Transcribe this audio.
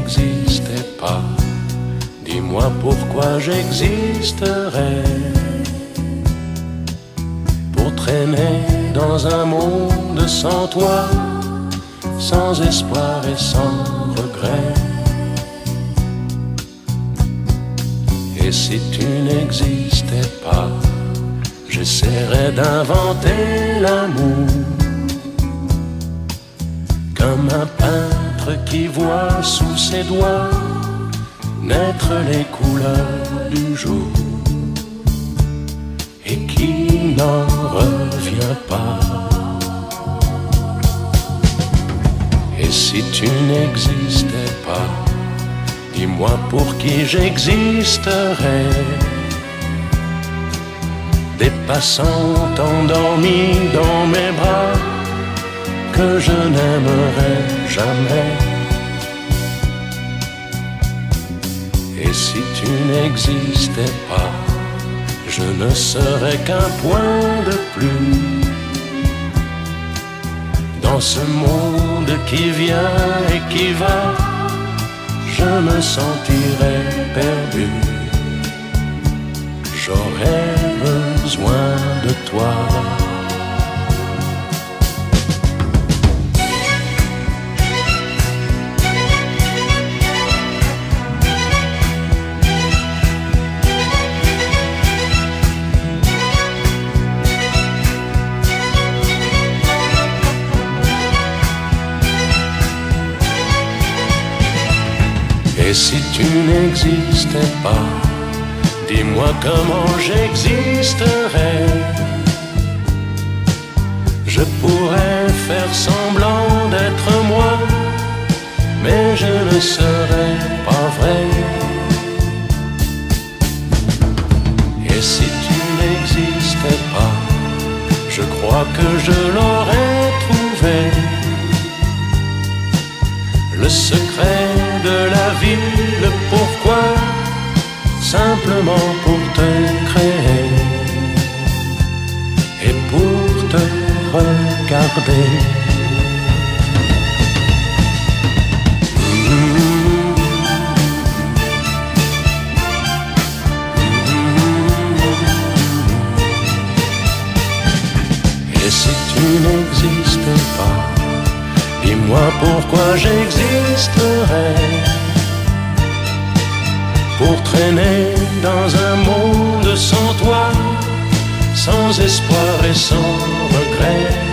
n'existais pas, dis-moi pourquoi j'existerais. Pour traîner dans un monde sans toi, sans espoir et sans regret. Et si tu n'existais pas, j'essaierais d'inventer l'amour, comme un peintre qui voit sous ses doigts naître les couleurs du jour et qui n'en revient pas. Et si tu n'existais pas, dis-moi pour qui j'existerais. Des passants endormis dans mes bras que je n'aimerais jamais. Et si tu n'existais pas, je ne serais qu'un point de plus dans ce monde qui vient et qui va. Je me sentirais perdu. J'aurais besoin de toi. Et si tu n'existais pas, dis-moi comment j'existerais. Je pourrais faire semblant d'être moi, mais je ne serais pas vrai. Et si tu n'existais pas, je crois que je l'aurais trouvé. Le secret de la vie, le pourquoi, simplement pour te créer et pour te regarder. Et si tu n'existais pas, dis-moi pourquoi j'existerais. Pour traîner dans un monde sans toi, sans espoir et sans regret.